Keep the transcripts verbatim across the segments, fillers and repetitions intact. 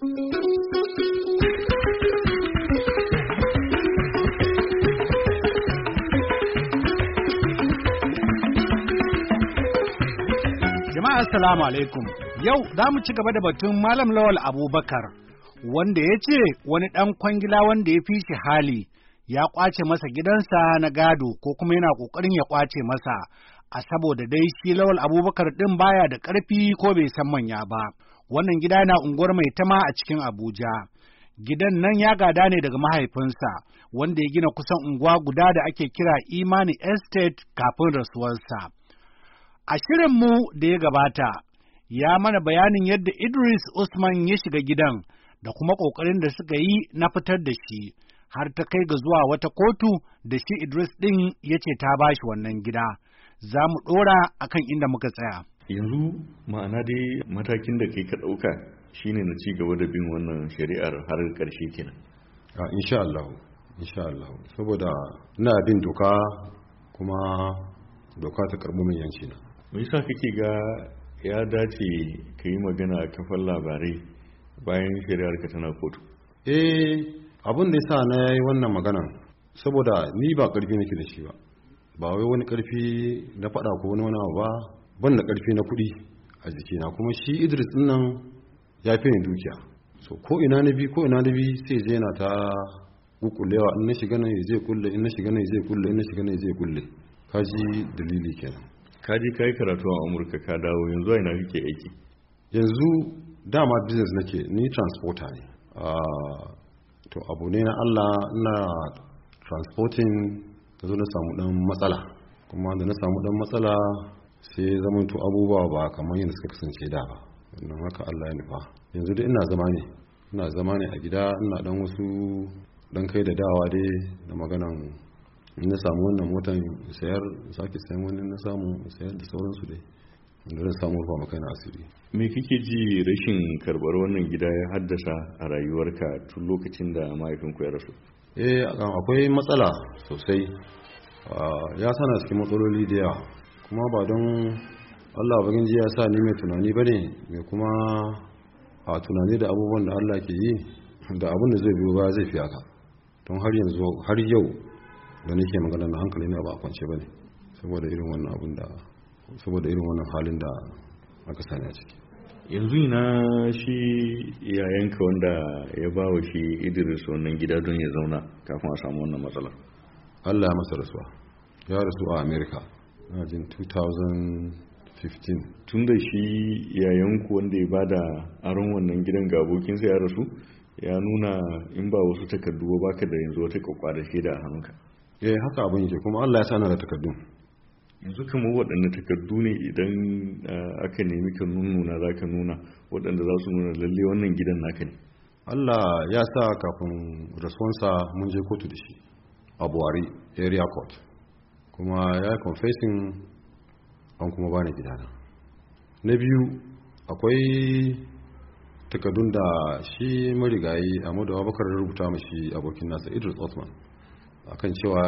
Jama'a assalamu alaikum. Yau za mu ci gaba da batun Malam Lawal Abubakar, wanda ya ce wani ɗan kwangila wanda ya fi shi hali ya ƙwace masa gidansa na gado ko kuma yana ƙoƙarin ya ƙwace masa, a saboda dai shi Lawal Abubakar ɗin baya da ƙarfi ko bai san manya ba. Wannan gida na unguwar Maitama a cikin Abuja. Gidan nan ya gada ne daga mahaifinsa, wanda ya gina kusan unguwa guda da ake kira Imani Estate kafin rasuwarsa. A shirinmu da ya gabata, ya mana bayanin yadda Idris Usman ya shiga gidan da kuma ƙoƙarin da suka yi na fitar da shi, har ta kai ga zuwa wata kotu da shi Idris ɗin ya ce ta ba shi wannan gida. Za mu ɗora a kan inda muka tsaya. Yanzu ma'ana dai matakin da kai ka ɗauka shine na ci gaba da bin wannan shari'ar har ƙarshe kenan. A insha Allah, insha Allah. Saboda ina bin doka kuma doka ta karɓi min yanci na. Me yasa kake ga ya dace ka yi magana a kafar labarai bayan shari'ar ka tana kotu? Eh, abin da yasa na yi wannan magana saboda ni ba karfi nake da shi ba, ba wai wani karfi na faɗa ko wani wani ba, ban da karfi na kuɗi a jikina, kuma shi Idris din nan ya fi ni dukiya, so ko ina na bi ko ina na bi sai je yana ta kukullewa, in na shiga nan zai kulle, in na shiga nan zai kulle, in na shiga nan zai kulle. Kaji dalili kenan. Ka je ka yi karatu a Amurka ka dawo, yanzu a ina kake aiki? Yanzu dama business nake, ni transporter ne. Uh, to abu ne na Allah, ina transporting, ta zo na samu dan matsala, kuma da na samu dan matsala sai zaman to abubuwa ba kamar yadda suka kasance da ba. Wannan haka Allah ya nufa. Yanzu dai ina zama ne, ina zama ne a gida, ina dan wasu dan kai da dawa dai da maganan in na samu wannan motan sayar, sake sayan wani na samu sayar da sauransu dai, da zan samu rufa maka na asiri. Me kike ji rashin karbar wannan gida ya haddasa a rayuwarka tun lokacin da mahaifinku ya rasu? Eh, akwai matsala sosai, ya sana cikin matsaloli da yawa, kuma ba don Allah bagin ji ya sa ni mai tunani ba ne, mai kuma a tunani da abubuwan da Allah ke yi, da abin da zai biyo ba zai fi haka. Don har yanzu har yau da nake magana na hankali na ba a kwance bane, saboda irin wannan abin da saboda irin wannan halin da aka sani a ciki. Yanzu ina shi yayanka wanda ya ba wa shi Idris wannan gida don ya zauna kafin a samu wannan matsala? Allah ya masa rasuwa, ya rasu a America na jin two thousand fifteen. Tun da shi yayanku wanda ya bada aron wannan gidan ga abokinsa ya rasu, ya nuna in ba wasu takardu ba baka da yanzu wata kwakwada shaida a hannunka. Eh, haka abin yake, kuma Allah ya sa na da takardun. Yanzu kamar waɗanne takardu ne idan aka nemi ka nuna za ka nuna waɗanda za su nuna lalle wannan gidan naka ne? Allah ya sa kafin rasuwansa mun je kotu da shi a Buhari area court, kuma ya yi confessing an kuma bani gidana. Na biyu, akwai takardun da shi marigayi Ahmadu Abubakar rubuta mashi abokin nasa Idris Osman akan cewa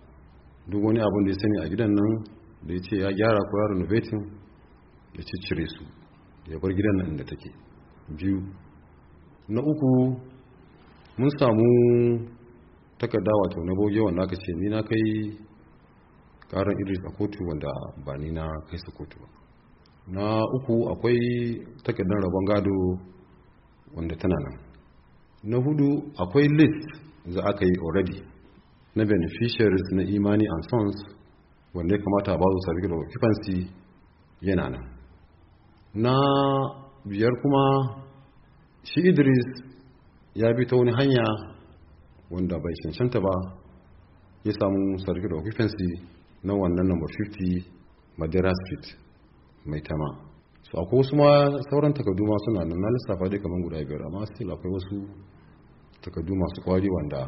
duk wani abin da ya sani a gidan nan da ya ce ya gyara ko ya renovating ya ci cire su, ya bar gidan nan inda take. Biyu. Na uku, mun samu takarda wato na boge wanda aka ce ni na kai karan Idris a kotu wanda ba ni na kai su kotu ba. Na uku, akwai takardar rabon gado wanda tana nan. Na hudu, akwai list da aka yi already na beneficiaries na Imani and Sons wanda ya kamata a ba su certificate of occupancy yana nan. Na biyar kuma, shi Idris ya bi ta wani hanya wanda bai cancanta ba ya samu certificate of occupancy na wannan number fifty Madera Street Maitama. So akwai wasu ma sauran takardu ma suna nan, na lissafa dai kamar guda biyar, amma still akwai wasu takardu masu kwari wanda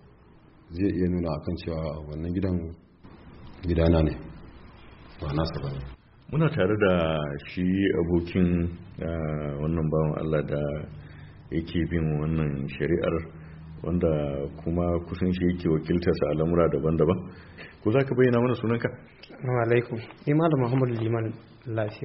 zai iya nuna akan cewa wannan gidan gidana ne ba nasa ba ne. Muna tare da shi abokin wannan bawan Allah da yake bin wannan shari'ar, wanda kuma kusan shi yake wakiltarsa a lamura daban-daban. Ko za ka bayyana mana sunanka? Assalamu alaikum. Ni Malam Muhammadu Liman Lafiya.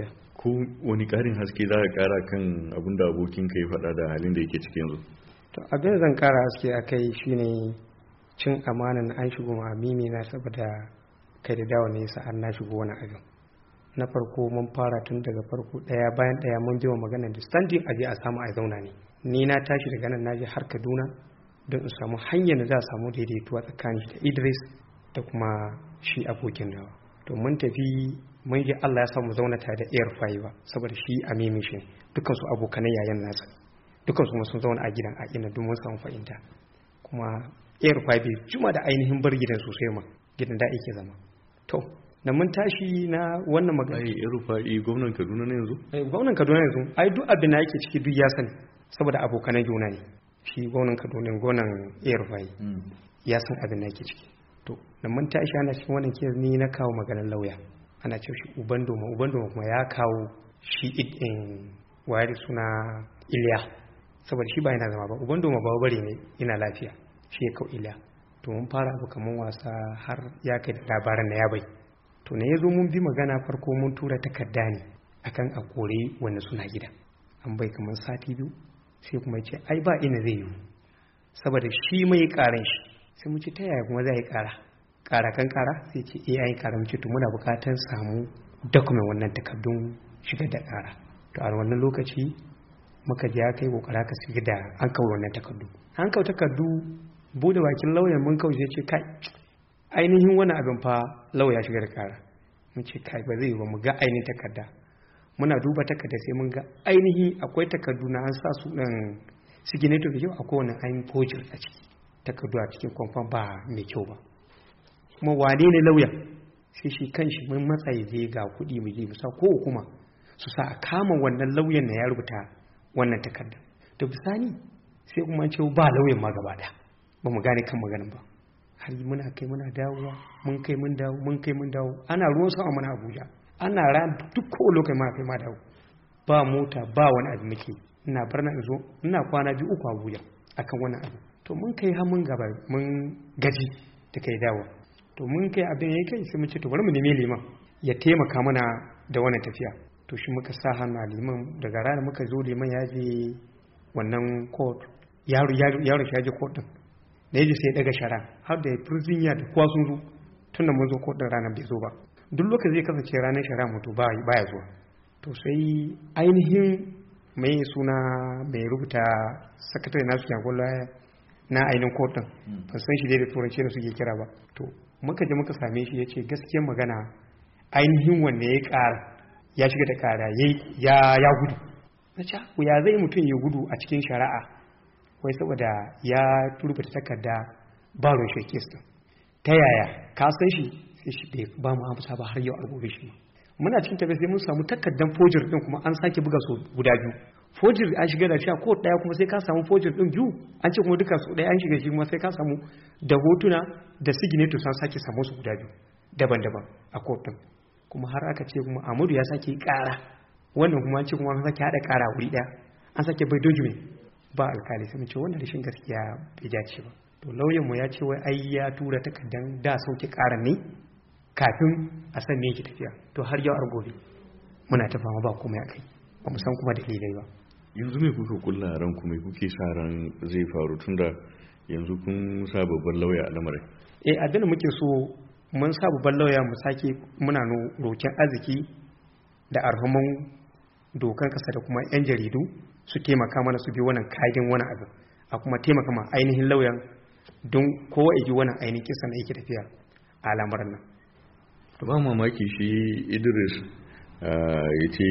ko wani ƙarin haske za ka ƙara kan abin da abokinka ya faɗa da halin da yake ciki yanzu? To abin da zan ƙara haske a kai shine cin amanan an shigo ma mimi na saboda kai da dawo ne sa'an na shigo wani abin. Na farko mun fara tun daga farko ɗaya bayan ɗaya mun biyo magana da standing aje a samu a zauna ne. Ni na tashi daga nan naje har Kaduna don in samu hanyar da za a samu daidaituwa tsakanin da Idris da kuma shi abokin nawa. To mun tafi mun ji Allah ya samu zauna tare da Air Fayi ba saboda shi a mimi shi dukkan su abokan yayan nasa. Dukkan su sun zauna a gidan a ina don mun samu fahimta. Kuma Air Fayi bai juma da ainihin bar gidan sosai ma gidan da yake zama. To da mun tashi na wannan magana. Ai Air Fayi gwamnan Kaduna ne yanzu? Eh gwamnan Kaduna yanzu. Ai duk abin da yake ciki duk ya sani saboda abokan juna ne. Shi gwamnan Kaduna gwamnan Air Fayi ya san abin da yake ciki. To da mun tashi ana cikin wannan kes ni na kawo maganar lauya. Ana cewa shi uban doma uban doma kuma ya kawo shi in wayar suna Iliya saboda shi ba yana zama ba uban doma ba bare ne ina lafiya shi ya kawo Iliya. To mun fara abu kaman wasa har ya kai da labaran na ya bai. To ne yazo mun bi magana farko mun tura takarda ne akan a kore wanda suna gida. An bai kaman sati biyu sai kuma ya ce ai ba ina zai yi saboda shi mai karan shi sai mu ce ta yaya kuma zai yi kara kara kan kara sai ce eh ai kara mu ce to muna bukatar samu document wannan takardun shigar da kara. To a wannan lokaci muka je kai kokara ka shiga da an kawo wannan takardu an kawo takardu bude bakin lauyan mun kawo sai ce kai ainihin wani abin fa lauya shiga da kara mun ce kai ba zai yi ba mu ga ainihin takarda muna duba takarda sai mun ga ainihi akwai takardu na an sa su ɗan signature da kyau akwai wani ainihin forgery a ciki takardu a cikin kwamfan ba mai kyau ba kuma wane ne lauya sai shi kanshi mun matsayi zai ga kuɗi mu je musa ko kuma su sa a kama wannan lauyan na ya rubuta wannan takarda da bisani sai kuma ce ba lauyan ma gaba ɗaya ba mu gane kan maganin ba har muna kai muna dawowa mun kai mun dawo mun kai mun dawo ana ruwan sama mana Abuja ana ran duk ko lokacin ma kai ma dawo ba mota ba wani abu muke ina barna in zo ina kwana biyu uku Abuja akan wannan abu to mun kai har mun gaba mun gaji da kai dawo to mun kai abin yayi kai sai mun ce to bari mu nemi liman ya taimaka mana da wannan tafiya to shi muka sa hannu a liman daga rana muka zo liman ya je wannan court yaro yaro shi ya je court din da yaji sai ya daga shara har da prison da kowa sun zo tun da mun zo court din ranar bai zo ba duk lokacin zai kasance ranar shara mutu ba ya zuwa to sai ainihin mai suna mai rubuta sakatare nasu yankola na ainihin court din ban san shi dai da turanci da suke kira ba to muka je muka same shi ya ce gaskiyar magana ainihin wanda ya ƙara ya shiga da ƙara ya gudu na ce ya zai mutum ya gudu a cikin shari'a wai saboda ya turbuta takarda ba ruwan shi ta yaya ka san shi sai shi bai ba mu amsa ba har yau a gobe shi muna cikin tafiya sai mun samu takardan fojir din kuma an sake buga su guda biyu fojir an shiga da shi a ko daya kuma sai ka samu fojir din biyu an ce kuma duka su daya an shiga shi kuma sai ka samu da hotuna da signature san sake samu su guda biyu daban-daban a kotun kuma har aka ce kuma Amadu ya sake ƙara wannan kuma an ce kuma an sake hada ƙara wuri daya an sake bai document ba alkali sai mu ce wannan rashin gaskiya bai dace ba to lauyan mu ya ce wai ai ya tura takardan da sauke ƙaran ne kafin a san me yake tafiya to har yau ar gobe muna ta fama ba komai akai ba mu san kuma dalilai ba yanzu me kuka kulla ran kuma kuke sa ran zai faru tunda yanzu kun sa babban lauya a lamarin eh abin da muke so mun sa babban lauya mu sake muna no roken arziki da arhaman dokar kasa da kuma yan jaridu su taimaka mana su bi wannan kaidin wani abu a kuma taimaka ma ainihin lauyan don kowa ya ji wannan ainihin kisan da yake tafiya a lamarin nan ba mamaki shi Idris ya ce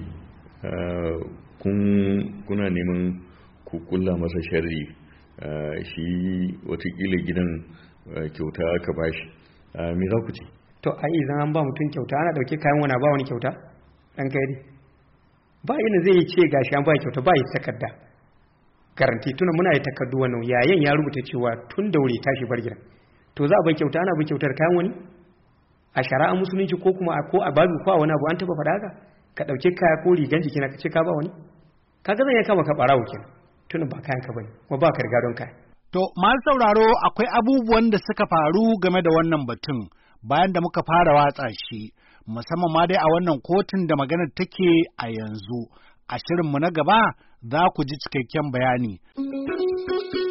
kuna neman ku kulla masa sharri shi watakila gidan kyauta aka bashi me za ku ce to ai idan an ba mutum kyauta ana dauke kayan wani ba wani kyauta dan kai dai ba ina zai ce gashi an ba kyauta ba yi takarda garanti tuna muna yi takardu wannan yayin ya rubuta cewa tun da wuri tashi bar gidan to za a bai kyauta ana bai kyautar kayan wani a shari'a musulunci ko kuma ko a babu ko a wani abu an taba faɗa haka ka dauke kaya ko rigan jiki na ka ce ka ba wani kaga zan ya kama ka barawo kenan tun ba kayan ka bane kuma ba ka riga don kai to masu sauraro akwai abubuwan da suka faru game da wannan batun bayan da muka fara watsa shi musamman ma dai a wannan kotun da maganar take a yanzu. A shirinmu na gaba za ku ji cikakken bayani.